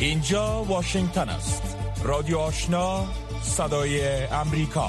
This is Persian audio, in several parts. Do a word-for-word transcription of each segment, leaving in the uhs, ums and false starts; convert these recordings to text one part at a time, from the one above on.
اینجا واشنگتن است. رادیو آشنا، صدای امریکا.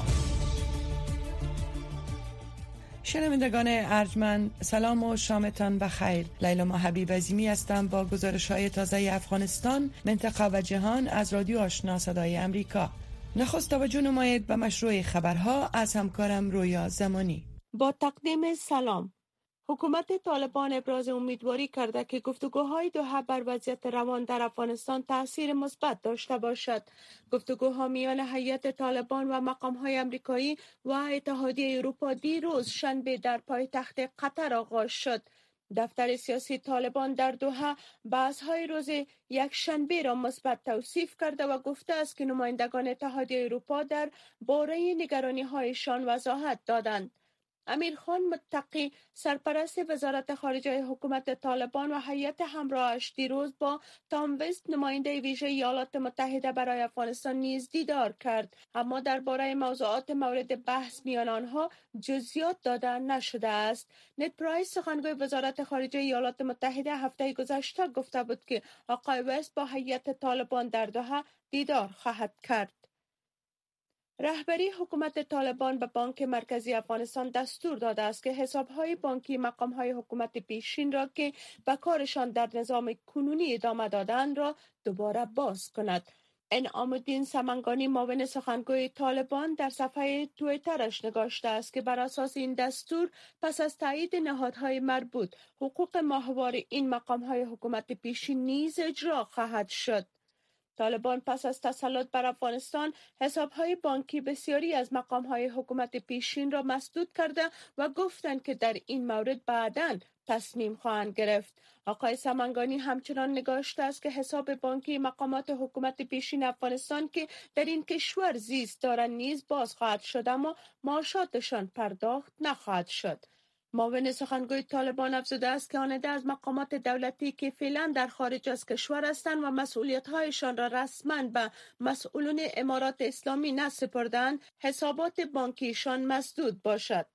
شنوندگان ارجمند، سلام و شامتان بخیر. لیلا حبیب عظیمی هستم با گزارش‌های تازه افغانستان، منطقه و جهان از رادیو آشنا صدای امریکا. نخست توجه نمایید به مشروع خبرها از همکارم رویا زمانی. با تقدیم سلام. حکومت طالبان ابراز امیدواری کرده که گفتگوهای دوحه بر وضعیت روان در افغانستان تاثیر مثبت داشته باشد. گفتگوها میان هیئت طالبان و مقام‌های آمریکایی و اتحادیه اروپا دیروز شنبه در پایتخت قطر آغاز شد. دفتر سیاسی طالبان در دوحه بحث‌های روز یک شنبه را مثبت توصیف کرده و گفته است که نمایندگان اتحادیه اروپا در باره نگرانی‌هایشان وضاحت دادند. امیرخان متقی سرپرست وزارت خارجه حکومت طالبان و هیئت همراهش دیروز با تام وست نماینده ویژه ایالات متحده برای افغانستان نیز دیدار کرد، اما درباره موضوعات مورد بحث میان آنها جزئیات داده نشده است. نت پرایس سخنگوی وزارت خارجه ایالات متحده هفته گذشته گفته بود که آقای وست با هیئت طالبان در دوحه دیدار خواهد کرد. رهبری حکومت طالبان به بانک مرکزی افغانستان دستور داده است که حساب‌های بانکی مقام‌های حکومت پیشین را که به کارشان در نظام کنونی ادامه دادند را دوباره باز کند. انعام الدین سمنگانی معاون سخنگوی طالبان در صفحه توییترش نگاشته است که بر اساس این دستور پس از تایید نهادهای مربوط حقوق ماهوار این مقام‌های حکومت پیشین نیز اجرا خواهد شد. طالبان پس از تسلط بر افغانستان حساب‌های بانکی بسیاری از مقام‌های حکومت پیشین را مسدود کرده و گفتند که در این مورد بعداً تصمیم خواهند گرفت. آقای سمنگانی همچنان نگاشته است که حساب بانکی مقامات حکومت پیشین افغانستان که در این کشور زیست دارند نیز باز خواهد شد، اما معاشاتشان پرداخت نخواهد شد. معاون سخنگوی طالبان افزوده است که آنده از مقامات دولتی که فعلا در خارج از کشور هستند و مسئولیت‌هایشان را رسما به مسئولان امارات اسلامی نسپردند، حسابات بانکیشان مسدود باشد.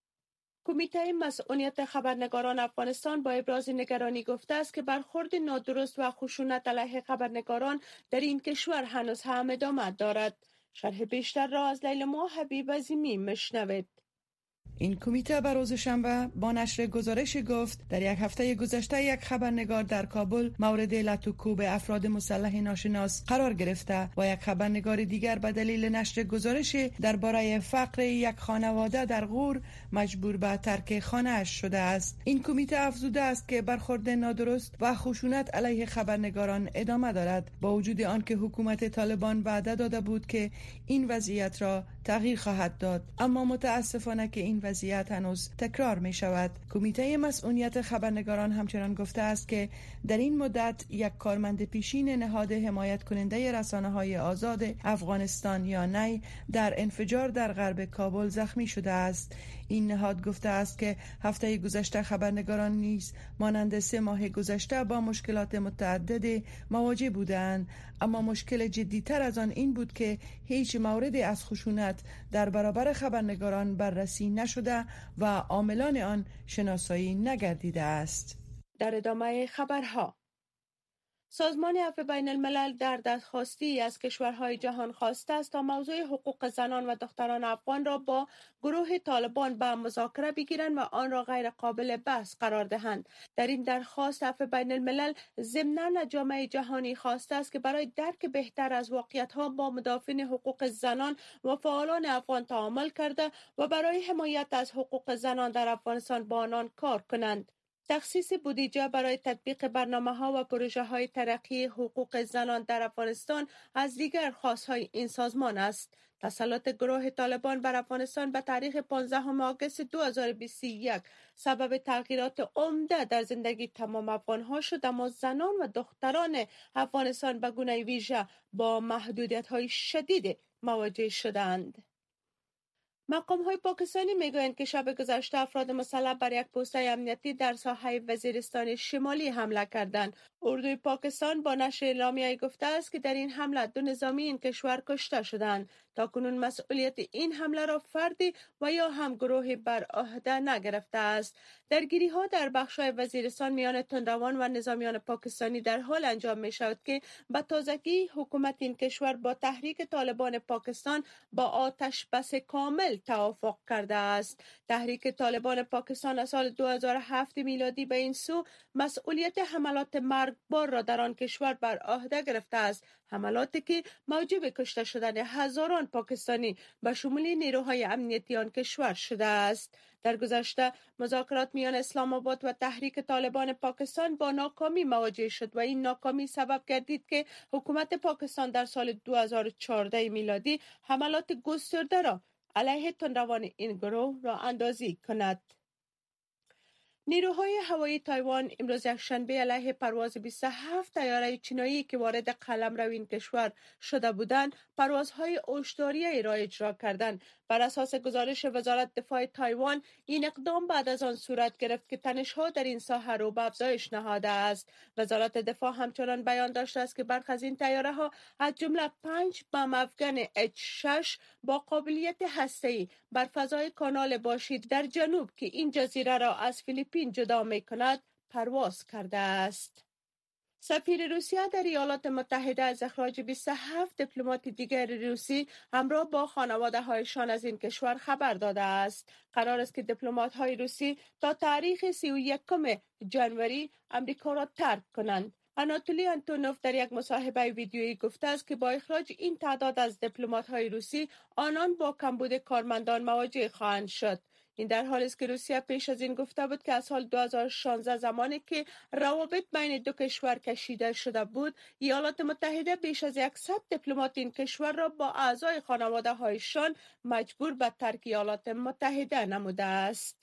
کمیته مسئولیت خبرنگاران افغانستان با ابراز نگرانی گفته است که برخورد نادرست و خشونت علیه خبرنگاران در این کشور هنوز هم ادامه دارد. شرح بیشتر را از لیلا حبیب عظیمی مشنوید. این کمیته بر روز شنبه با نشر گزارش گفت در یک هفته گذشته یک خبرنگار در کابل مورد لط و کوب افراد مسلح ناشناس قرار گرفته و یک خبرنگار دیگر به دلیل نشر گزارش درباره فقر یک خانواده در غور مجبور به ترک خانه‌اش شده است. این کمیته افزوده است که برخورد نادرست و خشونت علیه خبرنگاران ادامه دارد، با وجود آنکه حکومت طالبان وعده داده بود که این وضعیت را تغییر خواهد داد، اما متاسفانه که این وضعیت هنوز تکرار می شود. کمیته مسئولیت خبرنگاران همچنان گفته است که در این مدت یک کارمند پیشین نهاد حمایت کننده رسانه های آزاد افغانستان یا نی در انفجار در غرب کابل زخمی شده است. این نهاد گفته است که هفته گذشته خبرنگاران نیز مانند سه ماه گذشته با مشکلات متعدد مواجه بودند، اما مشکل جدی‌تر از آن این بود که هیچ موردی از خشونت در برابر خبرنگاران بررسی نشده و عاملان آن شناسایی نگردیده است. در ادامه خبرها، سازمان عفو بین الملل در درخواستی از کشورهای جهان خواسته است تا موضوع حقوق زنان و دختران افغان را با گروه طالبان به مذاکره بگیرند و آن را غیر قابل بحث قرار دهند. در این درخواست عفو بین الملل ضمناً از جامعه جهانی خواسته است که برای درک بهتر از واقعیت‌ها با مدافعین حقوق زنان و فعالان افغان تعامل کرده و برای حمایت از حقوق زنان در افغانستان با آنان کار کنند. تخصیص بودجه برای تطبیق برنامه‌ها و پروژه‌های ترقی حقوق زنان در افغانستان از دیگر خواست‌های این سازمان است. تسلط گروه طالبان بر افغانستان به تاریخ پانزدهم آگوست دو هزار و بیست و یک سبب تغییرات عمده در زندگی تمام افغان‌ها شد، اما زنان و دختران افغانستان به گونه ویژه با محدودیت‌های شدید مواجه شدند. مقام‌های پاکستانی میگویند که شب گذشته افراد مسلح بر یک پست امنیتی در ساحه وزیرستان شمالی حمله کردند. اردوی پاکستان با نشر اعلامیه‌ای گفته است که در این حمله دو نظامی این کشور کشته شدند. تاکنون مسئولیت این حمله را فردی و یا هم گروهی بر عهده نگرفته است. درگیری ها در بخش‌های وزیرستان میان تندروان و نظامیان پاکستانی در حال انجام می شود که به تازگی حکومت این کشور با تحریک طالبان پاکستان با آتش بس کامل توافق کرده است. تحریک طالبان پاکستان از سال دو هزار و هفت میلادی به این سو مسئولیت حملات مرگبار را در آن کشور بر عهده گرفته است، حملاتی که موجب کشته شدن هزاران پاکستانی به شمول نیروهای امنیتی آن کشور شده است. در گذشته مذاکرات میان اسلام آباد و تحریک طالبان پاکستان با ناکامی مواجه شد و این ناکامی سبب گردید که حکومت پاکستان در سال دو هزار و چهارده میلادی حملات گسترده را علیه تندروان این گروه راه اندازی کند. نیروهای هوایی تایوان امروز یکشنبه علیه پرواز بیست و هفت طیاره چینایی که وارد قلمرو این کشور شده بودند پروازهای هشداری را اجرا کردند. بر اساس گزارش وزارت دفاع تایوان این اقدام بعد از آن صورت گرفت که تنش‌ها در این ساحه رو به افزایش نهاده است. وزارت دفاع همچنان بیان داشته است که برخی از این طیاره‌ها از جمله پنج بم افغان اچ شش با قابلیت هسته‌ای بر فضای کانال باشید در جنوب که این جزیره را از فیلیپین جدا می‌کند پرواز کرده است. سفیر روسیه در ایالات متحده از اخراج بیست و هفت دیپلمات دیگر روسی همراه با خانواده‌هایشان از این کشور خبر داده است. قرار است که دیپلمات‌های روسی تا تاریخ سی و یکم ژانویه امریکا را ترک کنند. آناتولی آنتونوف در یک مصاحبه ویدیویی گفته است که با اخراج این تعداد از دیپلمات‌های روسی آنان با کمبود کارمندان مواجه خواهند شد. این در حالی است که روسیه پیش از این گفته بود که از سال دو هزار و شانزده زمانی که روابط بین دو کشور کشیده شده بود، ایالات متحده بیش از صد دیپلمات این کشور را با اعضای خانواده‌هایشان مجبور به ترک ایالات متحده نموده است.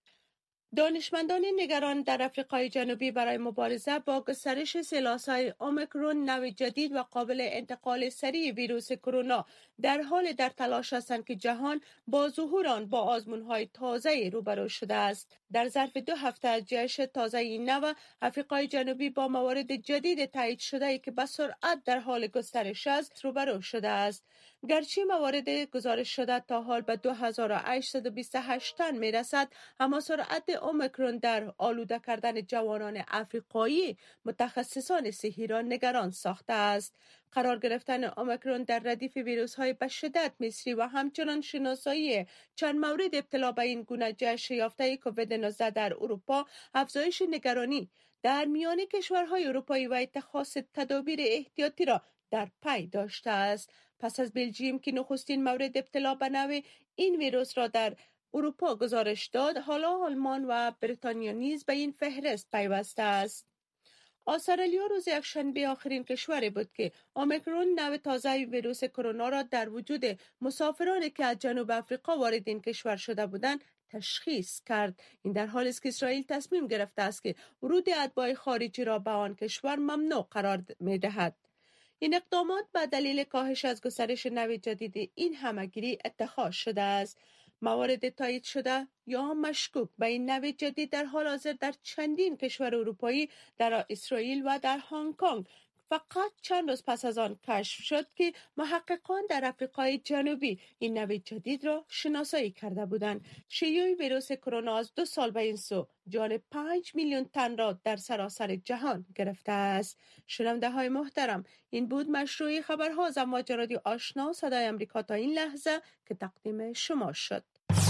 دانشمندان نگران در آفریقای جنوبی برای مبارزه با گسترش سلاسای اومیکرون نوع جدید و قابل انتقال سریع ویروس کرونا در حال در تلاش هستند که جهان با ظهور آن با آزمون‌های تازه روبرو شده است. در ظرف دو هفته از جهش تازه این نوع، آفریقای جنوبی با موارد جدید تایید شده که به سرعت در حال گسترش است روبرو شده است. گرچه موارد گزارش شده تا حال به دو هزار و هشتصد و بیست و هشت تن میرسد، اما سرعت اومیکرون در آلوده کردن جوانان آفریقایی متخصصان صحی را نگران ساخته است. قرار گرفتن اومیکرون در ردیف ویروس‌های به شدت مصری و همچنان شناسایی چند مورد ابتلا به این گونه جهش یافته کووید نوزده در اروپا افزایش نگرانی در میان کشورهای اروپایی و اتخاذ تدابیر احتیاطی را در پی داشته است. پس از بلژیم که نخستین مورد ابتلا به نوع این ویروس را در اروپا گزارش داد، حالا آلمان و بریتانیا نیز به این فهرست پیوسته است. استرالیا روز یکشنبه آخرین کشوری بود که اومیکرون نوع تازه ویروس کرونا را در وجود مسافرانی که از جنوب آفریقا وارد این کشور شده بودند تشخیص کرد. این در حالی است که اسرائیل تصمیم گرفته است که ورود اتباع خارجی را به آن کشور ممنوع قرار می‌دهد. این اقدامات به دلیل کاهش از گسترش نوع جدید این همه‌گیری اتخاذ شده است. موارد تایید شده یا مشکوک به این نوع جدید در حال حاضر در چندین کشور اروپایی، در اسرائیل و در هنگ کنگ فقط چند روز پس از آن کشف شد که محققان در آفریقای جنوبی این نوع جدید را شناسایی کرده بودند. شیوع ویروس کرونا از دو سال به این سو جان پنج میلیون تن را در سراسر جهان گرفته است. شنونده های محترم، این بود مشروع خبرها از امواج رادیو آشنا صدای امریکا تا این لحظه که تقدیم شما شد.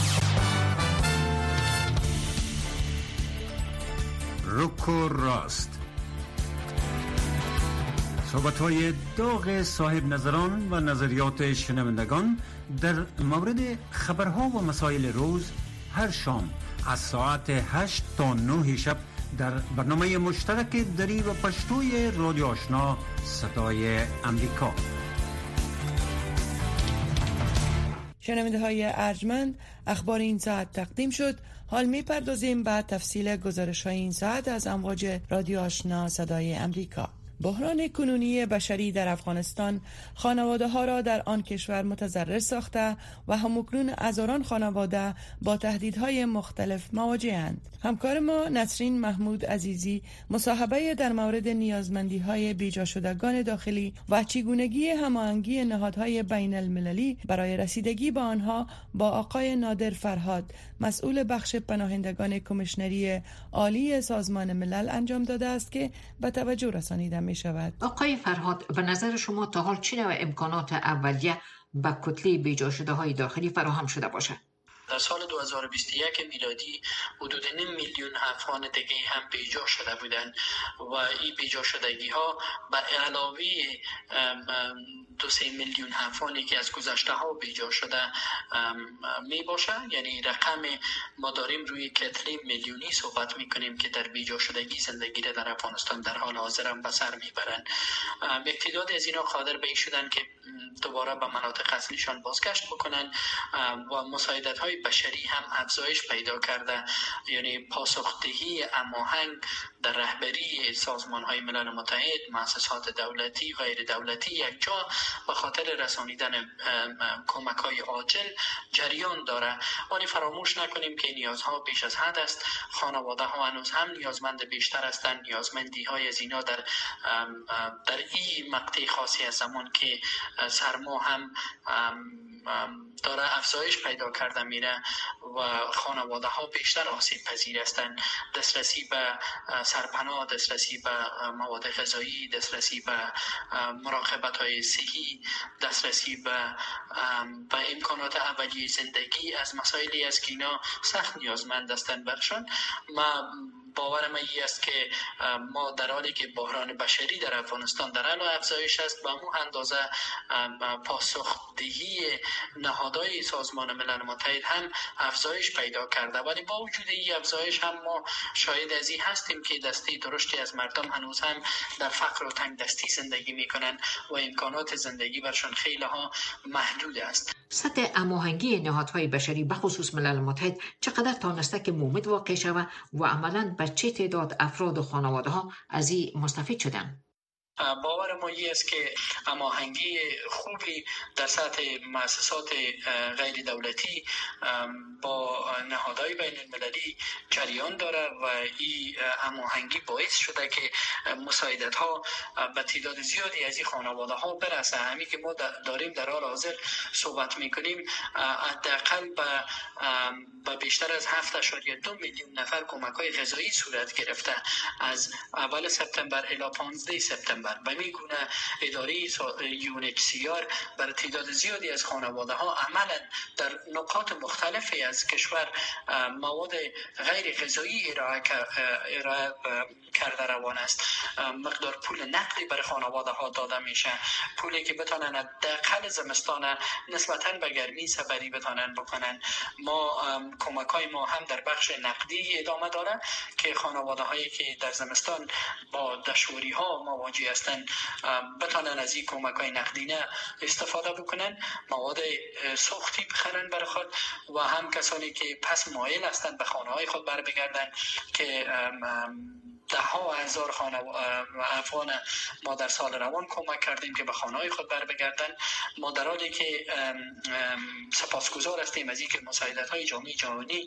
روکو راست، صحبت‌های داغ صاحب نظران و نظریات شنوندگان در مورد خبرها و مسائل روز هر شام از ساعت هشت تا نه شب در برنامه مشترک دری و پشتوی رادیو آشنا صدای امریکا. شنونده های ارجمند، اخبار این ساعت تقدیم شد. حال می پردازیم به تفصیل گزارش های این ساعت از امواج رادیو آشنا صدای امریکا. بحران کنونی بشری در افغانستان خانواده ها را در آن کشور متضرر ساخته و همکنون هزاران خانواده با تهدیدهای مختلف مواجه‌اند. همکار ما نسرین محمود عزیزی مصاحبه در مورد نیازمندی های بیجا شدگان داخلی و چگونگی هماهنگی نهادهای بین المللی برای رسیدگی به آنها با آقای نادر فرهاد، مسئول بخش پناهندگان کمیشنری عالی سازمان ملل انجام داده است که به توجه رسانیده می شود. آقای فرهاد، به نظر شما تا حال چه نوع امکانات اولیه به کتله بیجا شده های داخلی فراهم شده باشد؟ در سال دو هزار و بیست و یک میلادی حدود نیم میلیون افغان دیگه هم بیجا شده بودند و این بیجا شدگی ها به علاوه دو سه میلیون افغانی که از گذشته ها بیجا شده می باشه. یعنی رقم ما داریم روی کتله میلیونی صحبت می کنیم که در بیجا شدگی زندگی در افغانستان در حال حاضر هم به سر می برند. تعداد از اینا قادر به این شدن که دوباره به مناطق اصلیشان بازگشت بکنن و مساعدت های بشری هم افزایش پیدا کرده. یعنی پاسخدهی هماهنگ در رهبری سازمان های ملل متحد، مؤسسات دولتی غیر دولتی یک جا به خاطر رسانیدن کمک های عاجل جریان داره. ولی فراموش نکنیم که نیازها بیش از حد است. خانواده ها هنوز هم نیازمند بیشتر هستند. نیازمندی های از اینا در در این مقطع خاصی از زمان که سرما هم داره افزایش پیدا کرده میره و خانواده ها بیشتر آسیب پذیر هستند. دسترسی به سرپناه، دسترسی به مواد غذایی، دسترسی به مراقبت های صحی، دسترسی به به امکانات اولیه زندگی از مسائلی است که اینا سخت نیازمند هستند برشان. ما باورم این است که ما در حالی که بحران بشری در افغانستان در حال افزایش است، به همون اندازه پاسخدهی نهادهای سازمان ملل متحد هم افزایش پیدا کرده. ولی با وجود این افزایش هم ما شاهد از این هستیم که دسته درشتی از مردم هنوز هم در فقر و تنگ دستی زندگی میکنن و امکانات زندگی برشان خیلی ها محدود است. سطح هماهنگی نهادهای بشری به خصوص ملل متحد چقدر تانسته که مومد واقع شود و عملاً به چه تعداد افراد و خانواده ها از این مستفید شدن؟ باور ما این است که هماهنگی خوبی در سطح مؤسسات غیر دولتی با نهادهای بین المللی جریان داره و این هماهنگی باعث شده که مساعدت ها به تعداد زیادی از این خانواده ها برسه. همین که ما داریم در حال حاضر صحبت میکنیم حداقل به به بیشتر از هفت اشاریه دو میلیون نفر کمک های غذایی صورت گرفته از اول سپتامبر الی پانزده سپتامبر. و میگونه اداره یونکسیار برای تعداد زیادی از خانواده ها عملا در نقاط مختلفی از کشور مواد غیر غذایی ارائه کرده روان است. مقدار پول نقدی برای خانواده ها داده میشه، پولی که بتونن حداقل زمستان نسبتاً به گرمی سپری بتونن بکنن. ما کمک های ما هم در بخش نقدی ادامه داره که خانواده هایی که در زمستان با دشواری ها مواجه هستند بتونن از این کمک های نقدینه استفاده بکنن، مواد سوختی بخرن برای خود و هم کسانی که پس مایل هستند به خانه های خود بر بگردن که ده ها هزار خانه افغان ما در سال روان کمک کردیم که به خانه های خود بر بگردن. ما در حالی که سپاسگزار هستیم از اینکه مساعدت های جامعه جهانی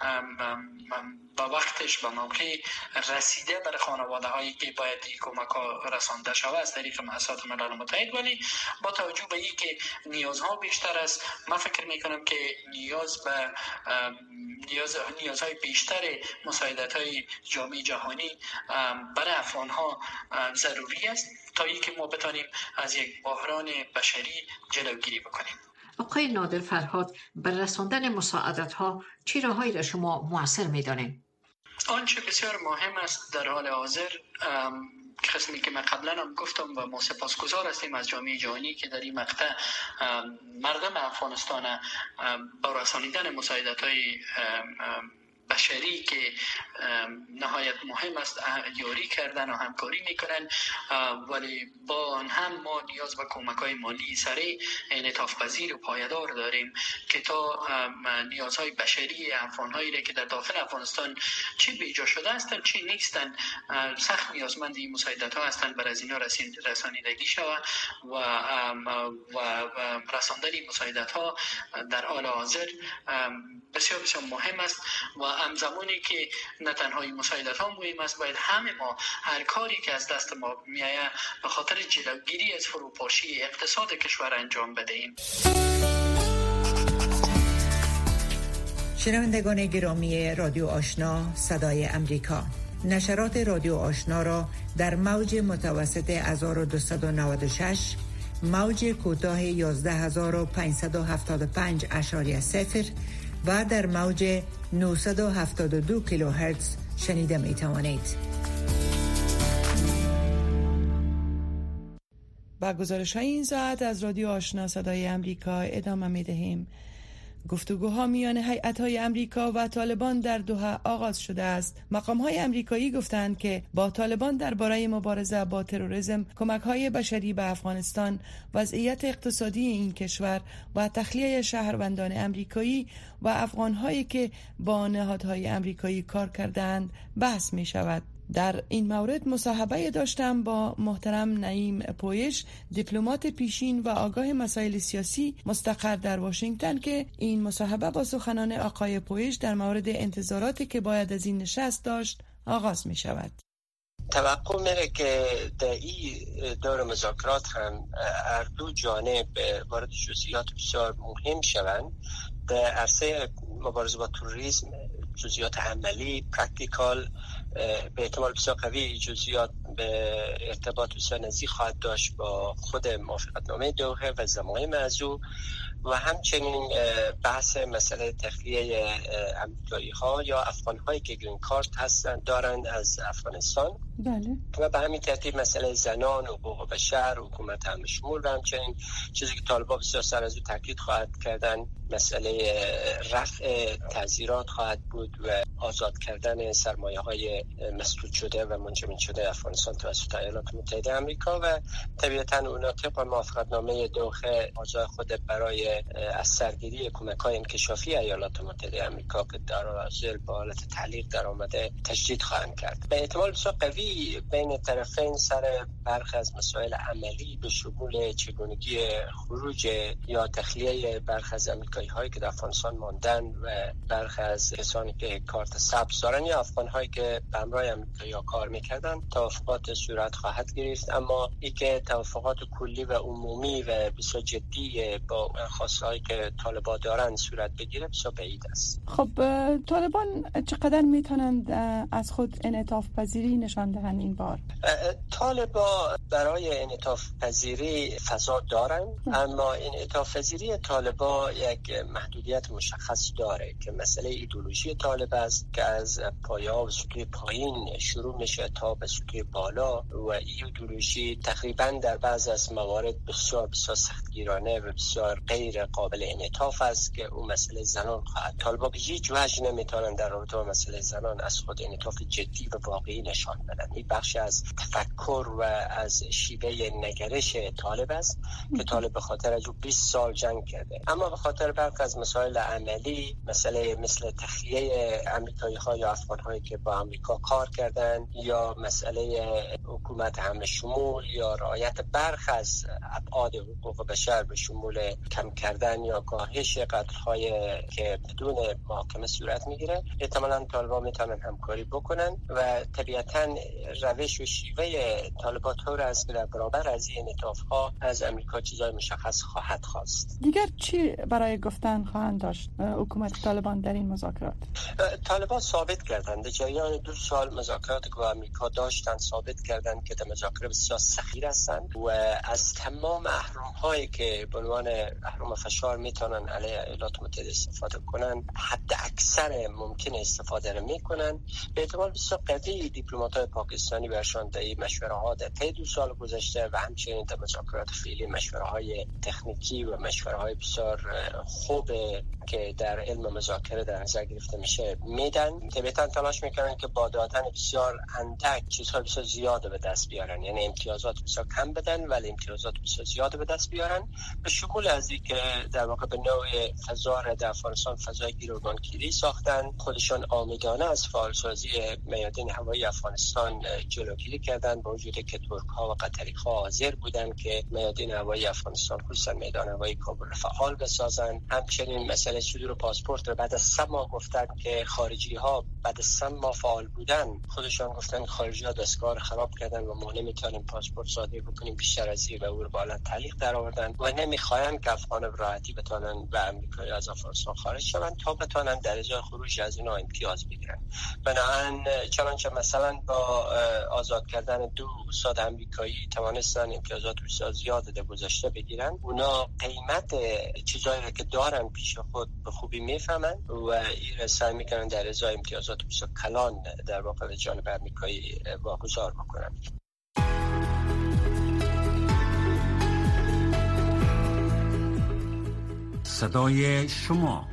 با وقتش به موقع رسیده برای خانواده هایی که باید این کمک ها رسانده شود از طریق مؤسسات ملل متحد. ولی با توجه به اینکه نیازها بیشتر است، من فکر میکنم که نیاز به نیاز نیازهای بیشتر مساعدت های جامعه جهانی برای افغان ها ضروری است تا اینکه ما بتانیم از یک بحران بشری جلوگیری بکنیم. آقای نادر فرهاد، بر رساندن مساعدت ها چه راههایی را شما مؤثر می‌دانید؟ آنچه بسیار مهم است در حال حاضر قسمی که من قبلا هم گفتم و ما سپاسگزار هستیم از جامعه جهانی که در این مقطع مردم افغانستان با رسانیدن مساعدت های بشری که نهایت مهم است یاری کردن و همکاری میکنن، ولی با آن هم ما نیاز به کمک‌های مالی سریع انعطاف پذیر و پایدار داریم که تا نیازهای بشری افغان‌هایی را که در داخل افغانستان چه بیجا شده هستند چه نیستند سخت نیازمند این مساعدت‌ها هستند بر از اینا رسانیدگی شود و و رساندن این مساعدت‌ها در حال حاضر بسیار بسیار مهم است و همزمانی که نه تنها این مساعدت‌ها مهم است، باید همه ما هر کاری که از دست ما میآید به خاطر جلوگیری از فروپاشی اقتصاد کشور انجام بدهیم. شنوندگان گرامی رادیو آشنا صدای امریکا، نشرات رادیو آشنا را در موج متوسط هزار و دویست و نود و شش، موج کوتاه یازده هزار و پانصد و هفتاد و پنج اشاری صفر و در موج نهصد و هفتاد و دو کیلوهرتز شنیده می توانید. با گزارش های این ساعت از رادیو آشنا صدای امریکا ادامه می دهیم. گفتگوها میان هیئت‌های امریکا و طالبان در دوحه آغاز شده است. مقام‌های امریکایی گفتند که با طالبان درباره مبارزه با تروریسم، کمک‌های بشری به افغانستان، وضعیت اقتصادی این کشور و تخلیه شهروندان امریکایی و افغان‌هایی که با نهادهای امریکایی کار کردند بحث می‌شود. در این مورد مصاحبه داشتم با محترم نعیم پویش، دیپلمات پیشین و آگاه مسائل سیاسی مستقر در واشنگتن، که این مصاحبه با سخنان آقای پویش در مورد انتظاراتی که باید از این نشست داشت آغاز می شود. توقع میره که در این دور مذاکرات هم هر دو جانب وارد جزئیات بسیار مهم شوند. در عرصه مبارزه با تروریسم جزئیات عملی، پرکتیکال، به احتمال بسیار قوی جزئیات به ارتباط بسیار نزدیک خواهد داشت با خود موافقتنامه دوحه و زمانه موضوع و همچنین بحث مسئله تخلیه امریکایی ها یا افغان هایی که گرین کارت هستن دارند از افغانستان. بله. و به همین ترتیب مسئله زنان و حقوق بشر و حکومت همشمول و همچنین چیزی که طالبان بسیار سر از او تاکید خواهد کردن مسئله رفع تعزیرات خواهد بود و آزاد کردن سرمایه های مسدود شده و منجمد شده افغانستان توسط ایالات متحده آمریکا و طبیعتاً اونا طبق موافقتنامه دوحه آزاد خود برای از سرگیری کمک‌های انکشافی ایالات متحده آمریکا که در حال با حالت تعلیق در آمده تجدید خواهند کرد. به احتمال بسیار قوی بین طرفین سر برخی از مسائل عملی به شمول چگونگی خروج یا تخلیه برخی از آمریکایی هایی که در افغانستان ماندن و برخی از کسانی که کارت سبز دارن یا افغان هایی که به همراه آمریکایی ها کار میکردن توافقات صورت خواهد گرفت، اما این که توافقات کلی و عمومی و بسیار جدی با خواسته هایی که طالبان دارن صورت بگیره بسیار بعید است. خب طالبان چقدر میتونند از خود انعطاف پذیری نشان دهند این بار؟ طالبان برای انعطاف پذیری فضا دارن، اما انعطاف پذیری طالبان یک محدودیت مشخص داره که مسئله ایدئولوژی طالب است که از پایا و سطوح پایین شروع میشه تا به سطوح بالا و این ایدئولوژی تقریبا در بعض از موارد بسیار بسیار سختگیرانه و بسیار غیر قابل انعطاف است که اون مسئله زنان خواهد. طالبان به هیچ وجه نمیتونن در رابطه با مسئله زنان از خود انعطاف جدی و واقعی نشان بدن. این بخش از تفکر و از شیوه نگرش طالب است که طالب به خاطر از او بیست سال جنگ کرده، اما به خاطر برخی از مسائل عملی، مسئله مثل تخلیه امریکایی ها یا افغان هایی که با امریکا کار کردن یا مسئله حکومت همه شمول یا رعایت برخی از ابعاد حقوق بشر به شمول کم کردن یا کاهش قتل‌های که بدون محاکمه صورت میگیره، احتمالاً طالبان میتونن همکاری بکنن و طبیعتاً روش و شیوه طالبان طور است که در برابر از این انعطاف‌ها از امریکا چیزای مشخص خواهد خواست. دیگر چی برای گفتن خواهند داشت حکومت طالبان در این مذاکرات؟ طالبان ثابت کردند در جریان دو سال مذاکرات که با امریکا داشتن ثابت کردند که در مذاکره بسیار سخیر هستند و از تمام اهرم هایی که به عنوان اهرم فشار میتونن علیه ایالات متحده استفاده کنن حد اکثر ممکن استفاده رو میکنن. به احتمال بسیار قوی دیپلمات‌های پاکستانی برشان در این مشوره ها در طی دو سال گذشته و همچنین در مذاکرات فعلی مشوره های تکنیکی و مشوره های بسیار خوب که در علم مذاکره در نظر گرفته میشه میدن. طبیعتا تلاش میکنن که با دادن بسیار اندک چیزهای بسیار زیاده به دست بیارن، یعنی امتیازات بسیار کم بدن ولی امتیازات بسیار زیاده به دست بیارن، به شمول از این که در واقع به نوع فضا را در افغانستان فضای گیروگانگیری ساختن. خودشان آمدانه از فعالسازی میادین هوایی افغانستان جلوگیری کردن، با وجودی که ترک ها و قطری ها حاضر بودن که میادین هوایی افغانستان خصوصا میدان هوایی کابل را فعال بسازن. همچنین مسئله صدور پاسپورت رو بعد از سه ماه گفتن که خارجی ها بعد از سه ماه فعال بودن خودشان گفتن خارجی ها دستگاه خراب کردن و ما نمیتونیم پاسپورت صادر بکنیم بیشتر از این و او رو بالا تعلیق در آوردن و نمیخواین که افغان راحتی بتونن و امریکایی از افغانستان خارج شوند تا بتونن در ازای خروج از اینا امتیاز بگیرن. بنابراین چنانچه مثلا با آزاد کردن دو استاد امریکایی توانستن امتیازات بسیار زیاد در گذشته بگیرن، اونا قیمت چیزایی که دارن پیش خود به خوبی میفهمن و این سعی میکنن در ازای امتیازات بسیار کلان در واقع به جانب امریکایی واگذار بکنن. صدای شما،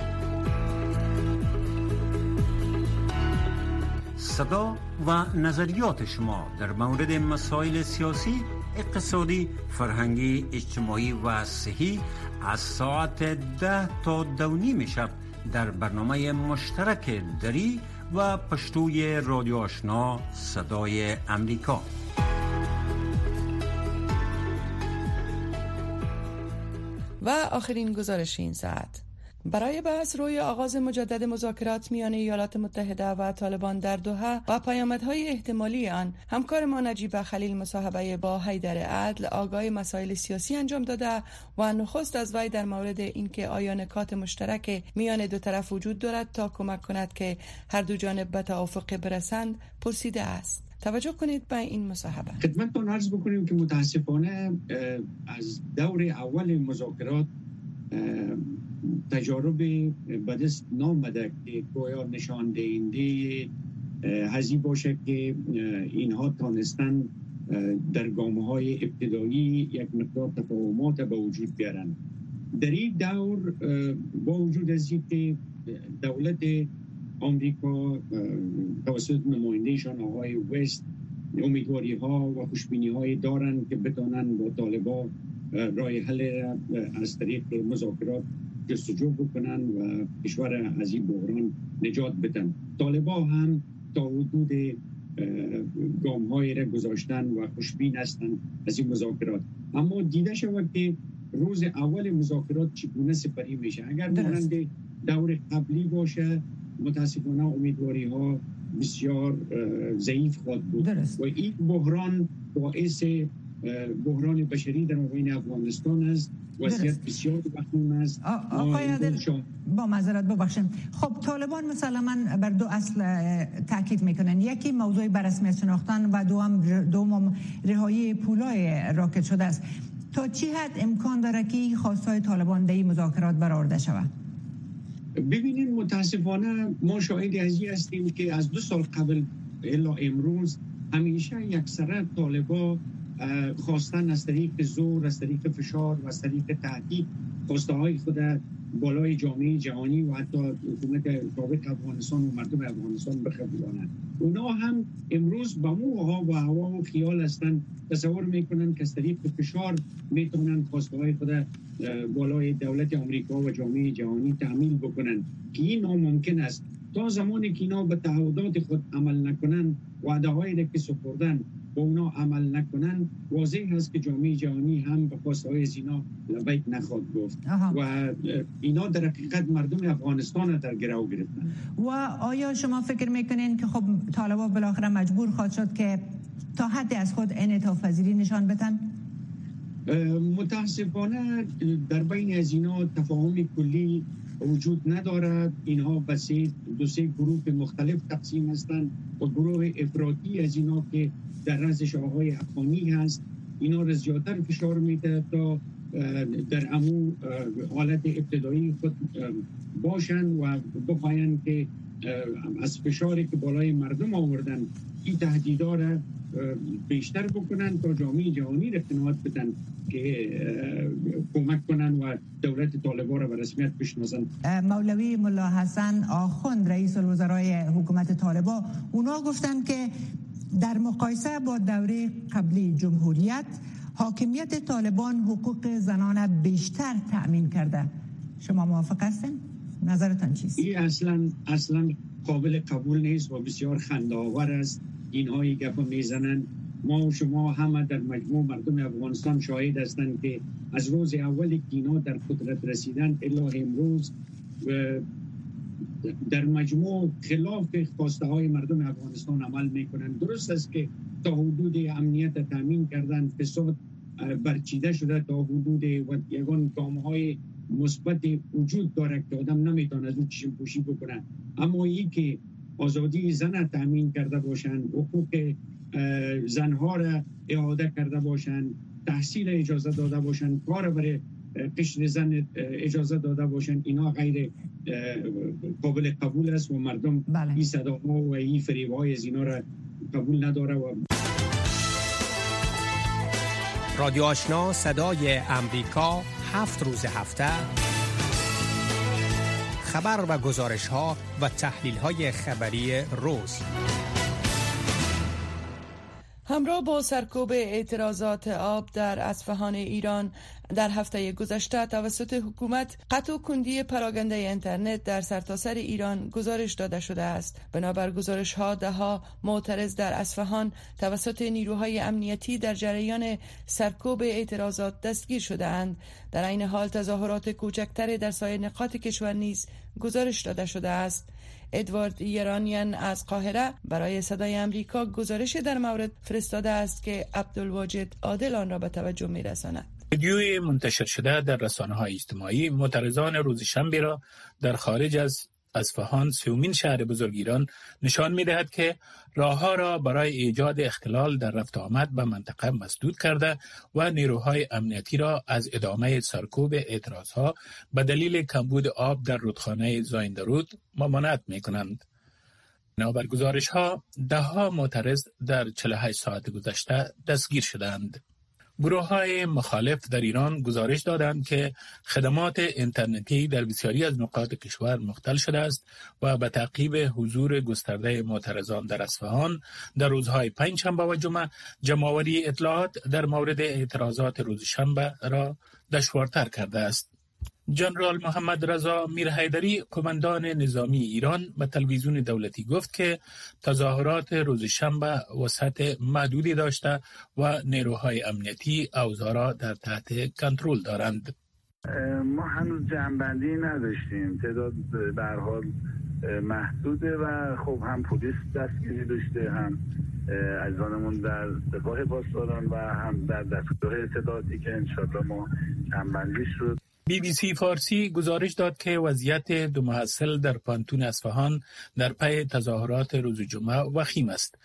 صدا و نظریات شما در مورد مسائل سیاسی، اقتصادی، فرهنگی، اجتماعی و صحی از ساعت ده تا دو نیم شب در برنامه مشترک دری و پشتوی رادیو آشنا صدای امریکا. و آخرین گزارش این ساعت برای بحث روی آغاز مجدد مذاکرات میان ایالات متحده و طالبان در دوحه و پیامدهای احتمالی آن، همکار ما نجیب خلیل مصاحبه با حیدر عدل آگاه مسائل سیاسی انجام داده و نخست از وی در مورد اینکه آیا نکات مشترک میان دو طرف وجود دارد تا کمک کند که هر دو جانب به توافق برسند پرسیده است. توجه کنید به این مصاحبه. خدمتتون عرض بکنیم که متاسفانه از دور اول مذاکرات تجارب به دست نامده که گویا نشان دهنده هزی باشه که اینها تانستن در گام‌های ابتدایی یک مقدار تفاهمات به وجود بیارن. در این دور با وجود از اینکه دولت آمریکا توسط نمایندهشان آقای وست امیدواری ها و خوشبینی های دارن که بتونن با طالبان راه حل از طریق مذاکرات جستجو بکنن و کشور از این بحران نجات بدن. طالبان هم تا حدود گام های را گذاشتن و خوشبین هستن از این مذاکرات، اما دیده شود که روز اول مذاکرات چگونه سپری میشه. اگر مانند دور قبلی باشه متاسفانه امیدواری ها بسیار ضعیف خواهد بود درست. و این بحران باعث بحران بشری در مابین افغانستان است. وضعیت بسیار وخیم است. آقای عادل با معذرت ببخشید، خب طالبان مسلماً بر دو اصل تاکید میکنن، یکی موضوع بررسمیت شناختن و دوم دوم رهایی پولای راکت شده است. تا چی حد امکان داره که خواستهای طالبان در این مذاکرات برآورده شود؟ ببینید متاسفانه ما شاهد از این هستیم که از دو سال قبل الا امروز همیشه یکسره طالبان خواستن از طریق زور، از طریق فشار و از طریق تهدید خواسته های خود بالای جامعه جهانی و حتی حکومت سابق افغانستان و مردم افغانستان بخوابونند. اونا هم امروز با موها و هوا و خیال هستن، تصور میکنن که از طریق فشار میتونن خواسته های خود بالای دولت آمریکا و جامعه جهانی تعمیل بکنن که این ناممکن است. تا زمانی که اینا به تعهدات خود عمل نکنن، وعده هایی که سپردن با اونا عمل نکنن، واضح هست که جامعه جهانی هم به خواسته های اینا لبیک نخواهد گفت. و اینا در حقیقت مردم افغانستان در گرو گرفتن. و آیا شما فکر میکنین که خب طالبان بالاخره مجبور خواهد شد که تا حدی از خود انعطاف پذیری نشان بدن؟ متاسفانه در بین از اینا تفاهم کلی وجود ندارد. اینها به سه دو سه گروه مختلف تقسیم هستند و گروه افراطی از اینا که در رأسش آقای افغانی هست، اینا را زیادتر فشار میده تا در امو حالت ابتدایی خود باشن و بخواین که از فشاری که بالای مردم آوردن این تهدیدها را بیشتر بکنن تا جامعه جهانی را قناعت بدن که کمک کنن و دولت طالبان را به رسمیت بشناسن. مولوی ملا حسن آخوند رئیس الوزرای حکومت طالبان اونا گفتن که در مقایسه با دوره قبلی جمهوریت حاکمیت طالبان حقوق زنان بیشتر تأمین کرده. شما موافق هستین؟ نظرتان چیست؟ این اصلا اصلا قابل قبول نیست و بسیار خنده‌آور است. اینهایی گپ میزنن. ما و شما همه در مجموع مردم افغانستان شاهد هستند که از روز اولی که اینا در قدرت رسیدن الی امروز در مجموع خلاف خواسته های مردم افغانستان عمل میکنن. درست است که تا حدود امنیت تامین کردن، فساد برچیده شده تا حدود و یگان گام‌های مثبت وجود داره که آدم نمیتونه از اون چشم پوشی بکنه، اما این که آزادی زن تامین کرده باشن، حقوق زنها را اعاده کرده باشن، تحصیل اجازه داده باشن، کار برای قشر زن اجازه داده باشن، اینا غیر قابل قبول است و مردم بله. این صداها و این فریب‌های از اینا را قبول نداره. و رادیو آشنا صدای امریکا هفت روز هفته خبر و گزارش ها و تحلیل های خبری روز. همراه با سرکوب اعتراضات آب در اصفهان ایران در هفته گذشته توسط حکومت قطع و کندی پراکنده اینترنت در سرتاسر ایران گزارش داده شده است. بنابر گزارش ها دهها معترض در اصفهان توسط نیروهای امنیتی در جریان سرکوب اعتراضات دستگیر شده اند. در این حال تظاهرات کوچکتر در سایر نقاط کشور نیز گزارش داده شده است. ادوارد ایرانیان از قاهره برای صدای امریکا گزارش در مورد فرستاده است که عبدالواجد عادل آن را به توجه می‌رساند. ویدیوی منتشر شده در رسانه‌های اجتماعی معترضان روز شنبه را در خارج از اصفهان، سومین شهر بزرگ ایران، نشان می‌دهد که راه‌ها را برای ایجاد اختلال در رفت آمد به منطقه مسدود کرده و نیروهای امنیتی را از ادامه سرکوب اعتراضها به دلیل کمبود آب در رودخانه زاینده‌رود ممانعت می‌کنند. بنابر گزارش‌ها ده‌ها معترض در چهل و هشت ساعت گذشته دستگیر شدند. گروه‌های مخالف در ایران گزارش دادند که خدمات اینترنتی در بسیاری از نقاط کشور مختل شده است و به تعقیب حضور گسترده معترضان در اصفهان در روزهای پنجشنبه و جمعه جمع‌آوری اطلاعات در مورد اعتراضات روز شنبه را دشوارتر کرده است. جنرال محمد رضا میرحیدری قماندان نظامی ایران به تلویزیون دولتی گفت که تظاهرات روز شنبه وسعت محدودی داشته و نیروهای امنیتی اوضاع را در تحت کنترل دارند. ما هنوز جمع‌بندی نداشتیم، تعداد به هر حال محدوده و خب هم پلیس دستگیری داشته، هم عزیزانمون در سپاه پاسداران و هم در دستگاه اطلاعاتی که انشاءالله ما جمع‌بندی شد. بی بی سی فارسی گزارش داد که وضعیت دو محصل در پانتون اصفهان در پی تظاهرات روز جمعه وخیم است.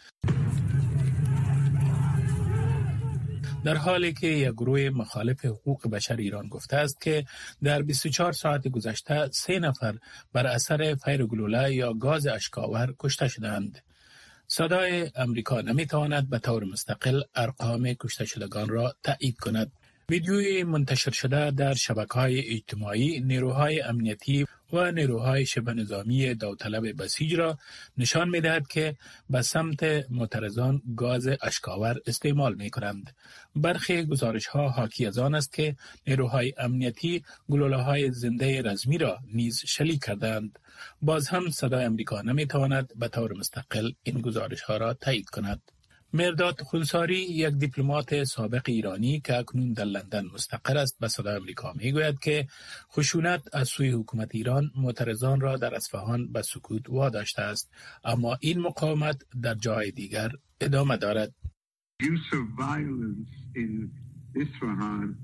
در حالی که یک گروه مخالف حقوق بشر ایران گفته است که در بیست و چهار ساعت گذشته سه نفر بر اثر فیر گلوله یا گاز اشک‌آور کشته شدند. صدای امریکا نمیتواند به طور مستقل ارقام کشته شدگان را تایید کند. ویدیوی منتشر شده در شبکه‌های اجتماعی نیروهای امنیتی و نیروهای شبه نظامی داوطلب بسیج را نشان می‌دهد که به سمت معترضان گاز اشک‌آور استعمال می‌کنند. برخی گزارش‌ها حاکی از آن است که نیروهای امنیتی گلوله‌های زنده رزمی را نیز شلیک کردند. باز هم صدای امریکا نمی‌تواند به طور مستقل این گزارش‌ها را تایید کند. مرداد خونساری، یک دیپلمات سابق ایرانی که اکنون در لندن مستقر است، به صدای آمریکا میگوید که خشونت از سوی حکومت ایران معترضان را در اصفهان به سکوت واداشته است، اما این مقاومت در جای دیگر ادامه دارد. Use of violence in Isfahan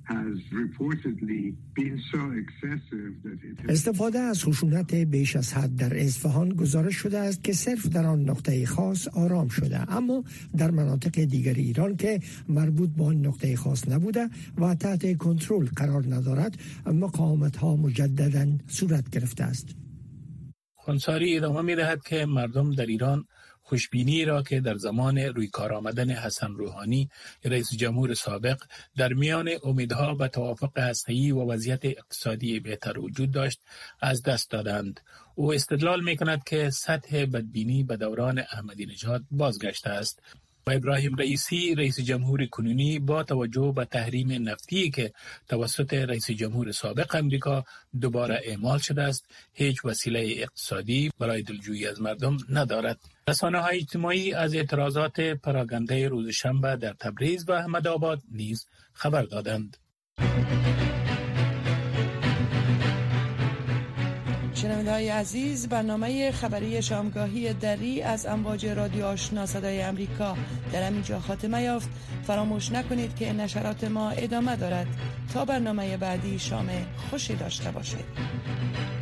استفاده از خشونت بیش از حد در اصفهان گزارش شده است که صرف در آن نقطه خاص آرام شده، اما در مناطق دیگر ایران که مربوط به آن نقطه خاص نبوده و تحت کنترل قرار ندارد مقاومت ها مجددا صورت گرفته است. خونساری ادامه می دهد که مردم در ایران خوشبینی را که در زمان روی کار آمدن حسن روحانی رئیس جمهور سابق در میان امیدها به توافق هسته‌ای و وضعیت اقتصادی بهتر وجود داشت از دست دادند. او استدلال می کند که سطح بدبینی به دوران احمدی نژاد بازگشته است. و ابراهیم رئیسی رئیس جمهور کنونی با توجه به تحریم نفتی که توسط رئیس جمهور سابق امریکا دوباره اعمال شده است، هیچ وسیله اقتصادی برای دلجویی از مردم ندارد. رسانه‌های اجتماعی از اعتراضات پراگنده روز شنبه در تبریز و احمدآباد نیز خبر دادند. شنونده‌های عزیز، برنامه خبری شامگاهی دری از امواج رادیو آشنا صدای امریکا در همینجا خاتمه یافت. فراموش نکنید که نشرات ما ادامه دارد. تا برنامه بعدی شام خوشی داشته باشید.